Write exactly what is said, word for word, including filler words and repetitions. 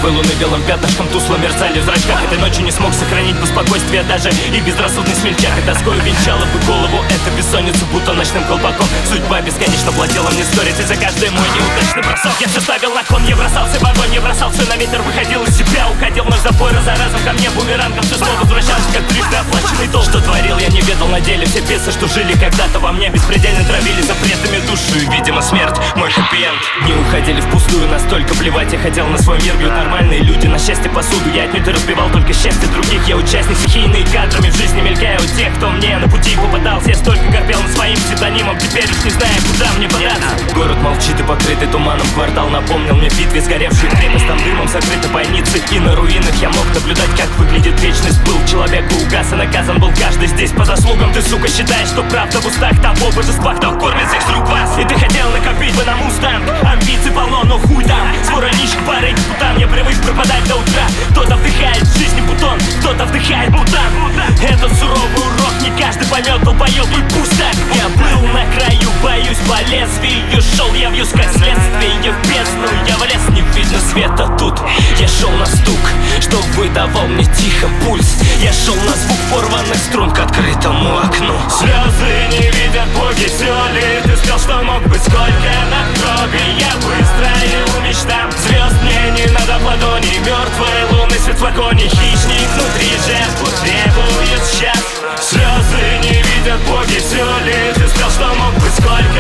мертвой луны белым пятнышком тусло мерцали в зрачках. Этой ночью не смог сохранить бы спокойствие даже и безрассудный смельчак. И тоской венчала бы голову эта бессонница, будто ночным колпаком. Судьба бесконечно платила мне сторицей за каждый мой неудачный бросок. Я все ставил на кон, я бросался в огонь, я бросал все на ветер, выходил из себя, уходил вновь за бой, раз за разом ко мне бумерангом все снова возвращался, как трижды оплаченный долг. Что творил, я не ведал на деле. Все бесы, что жили когда-то во мне, беспредельно травили запретами душу. И, видимо, смерть мой хэппи-энд. Не уходили впустую, настолько плевать я хотел на свой мир. Бьют нормальные люди на счастье посуду. Я отнюдь и разбивал только счастье других. Я участник стихийные кадрами в жизни мелькаю у тех, кто мне на пути попадался. Я столько корпел над своим псевдонимом, теперь уж не знаю, куда мне податься. Город молчит и покрытый туманом квартал напомнил мне битве сгоревшую крепость. Там дымом закрыты бойницы, и на руинах я мог наблюдать, как выглядит вечность. Был человек и угас, и наказан был каждый здесь по заслугам. Ты, сука, считаешь, что правда в устах того божества, кто кормит всех с рук вас. И ты хотел накопить бы на мустанг. Амбиций полно, но хуй там. Свора нищих пары путам, я привык пропадать до утра. Кто-то вдыхает в жизни бутон, кто-то вдыхает мутант. Этот суровый урок не каждый поймет, долбоёб и пусто. Я был на краю, боюсь по лезвию. Шел я вьюсь как следствие в бездну. Я влез, не видно света тут. Я шел на стук, что выдавал мне тихо пульс. Я шел на звук порванных струн к открытому окну. Слезы не видят боги, все ли ты спел, что мог быть? Сколько надгробий я выстроил мечтам. Звезд мне не надо в ладони, мертвой луны свет в флаконе. Хищник внутри жертву требует сейчас. Слезы не видят боги, все ли ты спел, что мог быть? Сколько